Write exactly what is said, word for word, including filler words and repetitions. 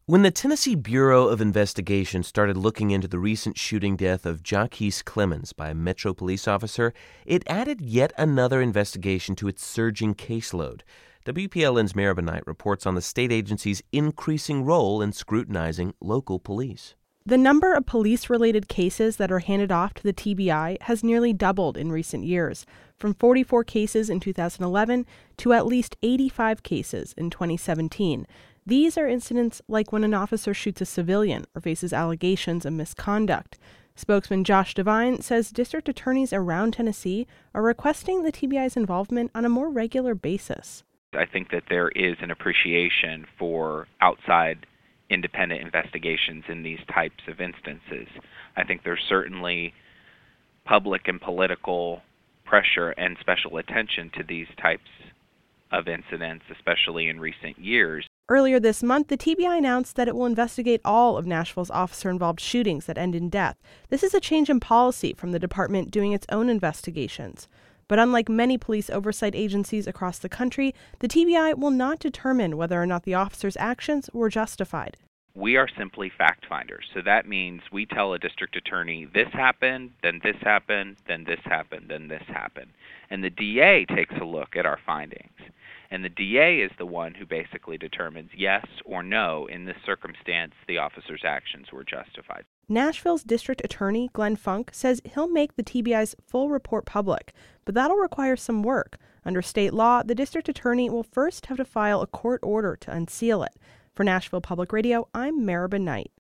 When the Tennessee Bureau of Investigation started looking into the recent shooting death of Jaquise Clemens by a Metro police officer, it added yet another investigation to its surging caseload. W P L N's Maribel Knight reports on the state agency's increasing role in scrutinizing local police. The number of police-related cases that are handed off to the T B I has nearly doubled in recent years, from forty-four cases in two thousand eleven to at least eighty-five cases in twenty seventeen. These are incidents like when an officer shoots a civilian or faces allegations of misconduct. Spokesman Josh Devine says district attorneys around Tennessee are requesting the T B I's involvement on a more regular basis. I think that there is an appreciation for outside independent investigations in these types of instances. I think there's certainly public and political pressure and special attention to these types of incidents, especially in recent years. Earlier this month, the T B I announced that it will investigate all of Nashville's officer-involved shootings that end in death. This is a change in policy from the department doing its own investigations. But unlike many police oversight agencies across the country, the T B I will not determine whether or not the officer's actions were justified. We are simply fact finders. So that means we tell a district attorney, this happened, then this happened, then this happened, then this happened. And the D A takes a look at our findings. And the D A is the one who basically determines yes or no in this circumstance the officer's actions were justified. Nashville's district attorney, Glenn Funk, says he'll make the T B I's full report public, but that'll require some work. Under state law, the district attorney will first have to file a court order to unseal it. For Nashville Public Radio, I'm Maribel Knight.